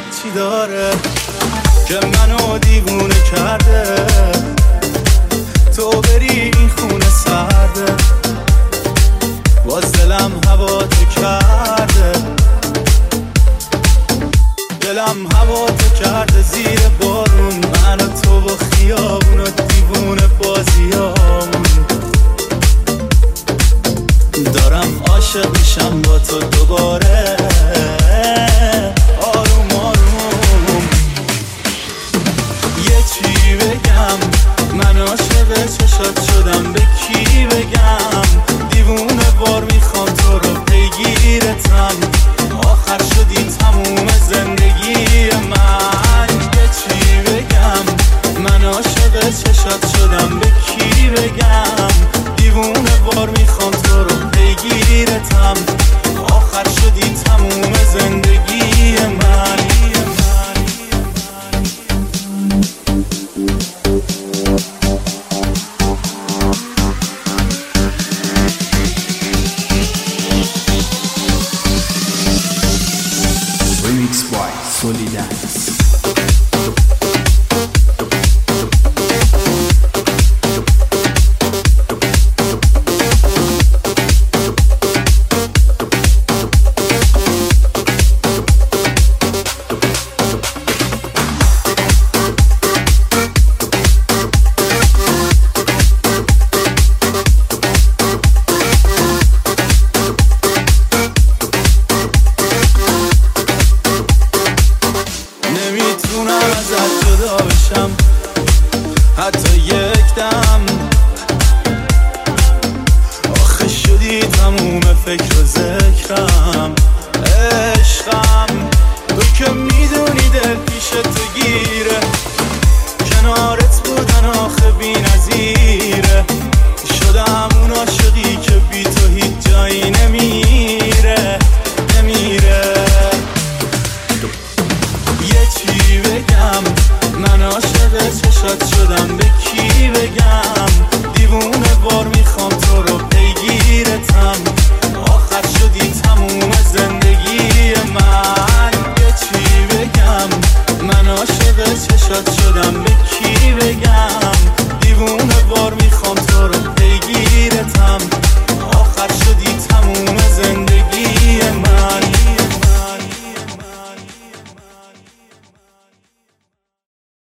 چی داره که منو دیوونه کرده، تو بری این خونه سرده، باز دلم هوا تو کرده، دلم هوا تو کرده زیر بارون، من و تو با خیابون و دیوونه بازیامون. دارم عاشق میشم با تو دوباره، آروم آروم. یه چی بگم، من عاشق چشات شدم، به کی بگم؟ دیوونه بار میخوام تو رو پیگیرتم، آخر شدی تموم زندگی من. یه چی بگم، من عاشق چشات شدم، به کی بگم؟ دیوونه بار میخوام تو رو پیگیرتم، آخر شدی تموم زندگی من. Remix by Solidance. ازت جدا بشم حتی یک دم، آخه شدی تموم فکر و ذکرم. عشقم تو که میدونی دل پیش تو گیره، کنارت بودن آخه بی نظیره، شدم اون عاشقی که بی تو هیچ جایی نمیره. یه چی بگم، من عاشق چشات شدم، به کی بگم؟ دیوونه بار میخوام تو رو پیگیرتم، آخر شدی تموم زندگی من. یه چی بگم، من عاشق چشات شدم،